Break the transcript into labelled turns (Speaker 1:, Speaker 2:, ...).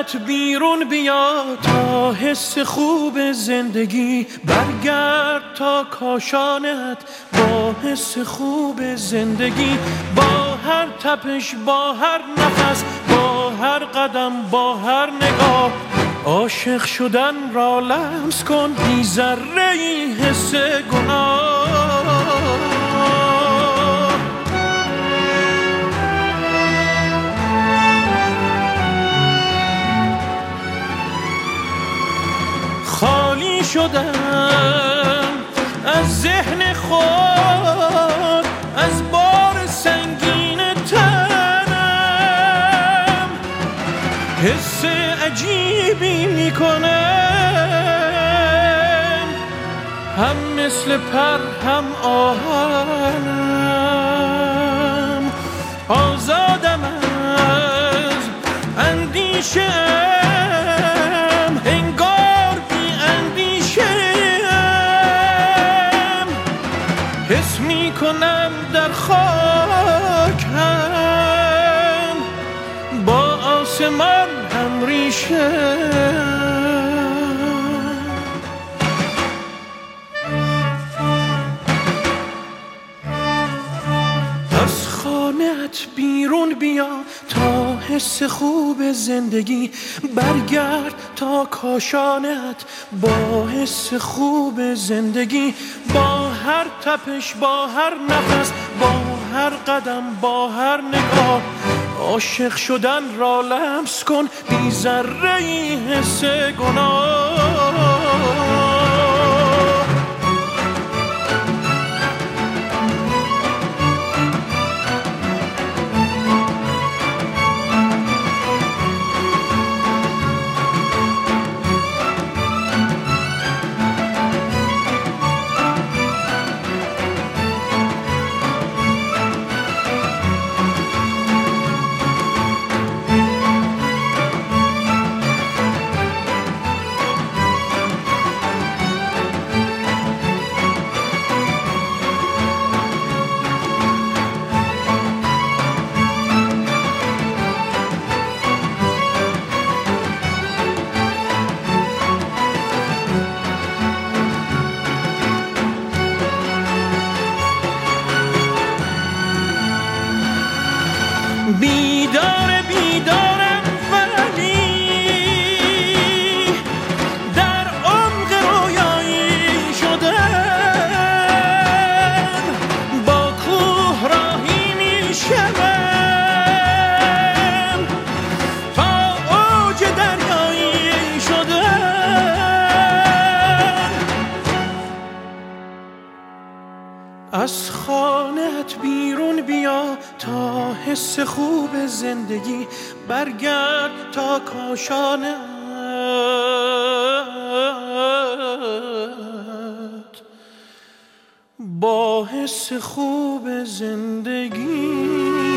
Speaker 1: خانه‌ات بیرون بیا تا حس خوب زندگی، برگرد تا کاشانت با حس خوب زندگی، با هر تپش، با هر نفس، با هر قدم، با هر نگاه، عاشق شدن را لمس کن بی ذره‌ای حس گناه. خالی شدم از ذهن خود، از بار سنگین تنم، حس عجیبی میکنم، هم مثل پر هم آهنم، آزادم از اندیشه، حس می کنم در خاک هم با آسمان هم ریشه. از خانه‌ات بیرون بیا تا حس خوب زندگی، برگرد تا کاشانت با حس خوب زندگی، با هر تپش، با هر نفس، با هر قدم، با هر نگاه، عاشق شدن را لمس کن بی ذره‌ای حس گناه. بیدارم ولی در عمق رویایی شدم، با کوه راهی می شدم، تا اوج دریایی شدم. از خانه‌ات بیرون بیا تا حس خوب زندگی، برگرد تا کاشانت با حس خوب زندگی.